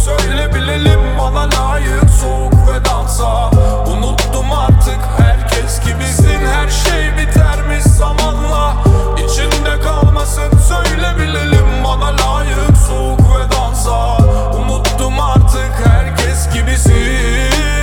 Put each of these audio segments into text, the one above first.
söyle bilelim, bana layık soğuk vedansa. Unuttum artık herkes gibisin, her şey bitermiş zamanla. İçinde kalmasın söyle bilelim, bana layık soğuk vedansa. Unuttum artık herkes gibisin.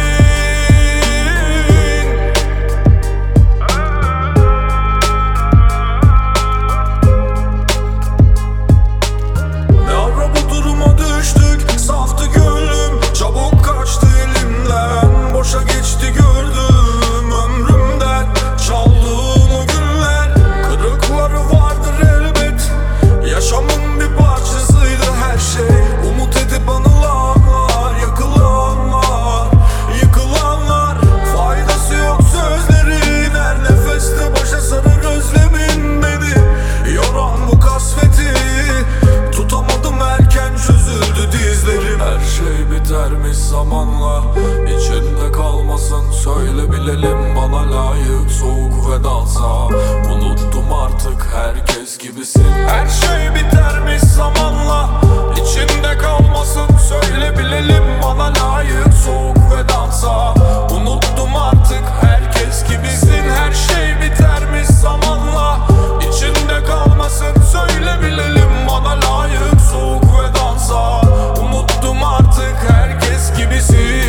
Boşa geçti gördüm ömrümden çaldığın o günler. Kırıkları vardır elbet, yaşamın bir parçasıydı her şey. Umut edip anılanlar, yakılanlar, yıkılanlar. Faydası yok sözlerin, her nefeste başa sarır özlemin beni. Yoran bu kasveti tutamadım, erken çözüldü dizlerim. Her şey bitermiş zamanla, İçinde kalmasın söyle bilelim, bana layık soğuk vedansa. Unuttum artık herkes gibisin. Her şey bitermiş zamanla, içinde kalmasın söyle bilelim, bana layık soğuk vedansa. Unuttum artık herkes gibisin. Her şey bitermiş zamanla, içinde kalmasın söyle bilelim, bana layık soğuk vedansa. Unuttum artık herkes gibisin.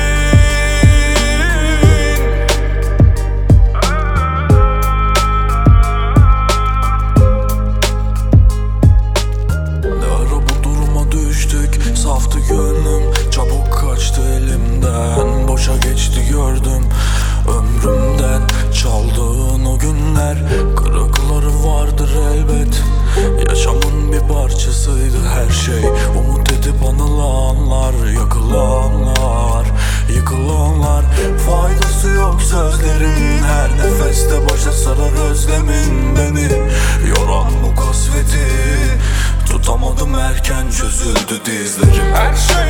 Saftı gönlüm, çabuk kaçtı elimden. Boşa geçti gördüm ömrümden çaldığın o günler. Kırıkları vardır elbet, yaşamın bir parçasıydı her şey. Umut edip anılanlar, yakılanlar, yıkılanlar. Faydası yok sözlerin, her nefeste başa sarar özlemin beni. Yoran bu kasveti tutamadım, erken çözüldü dizlerim. Her şey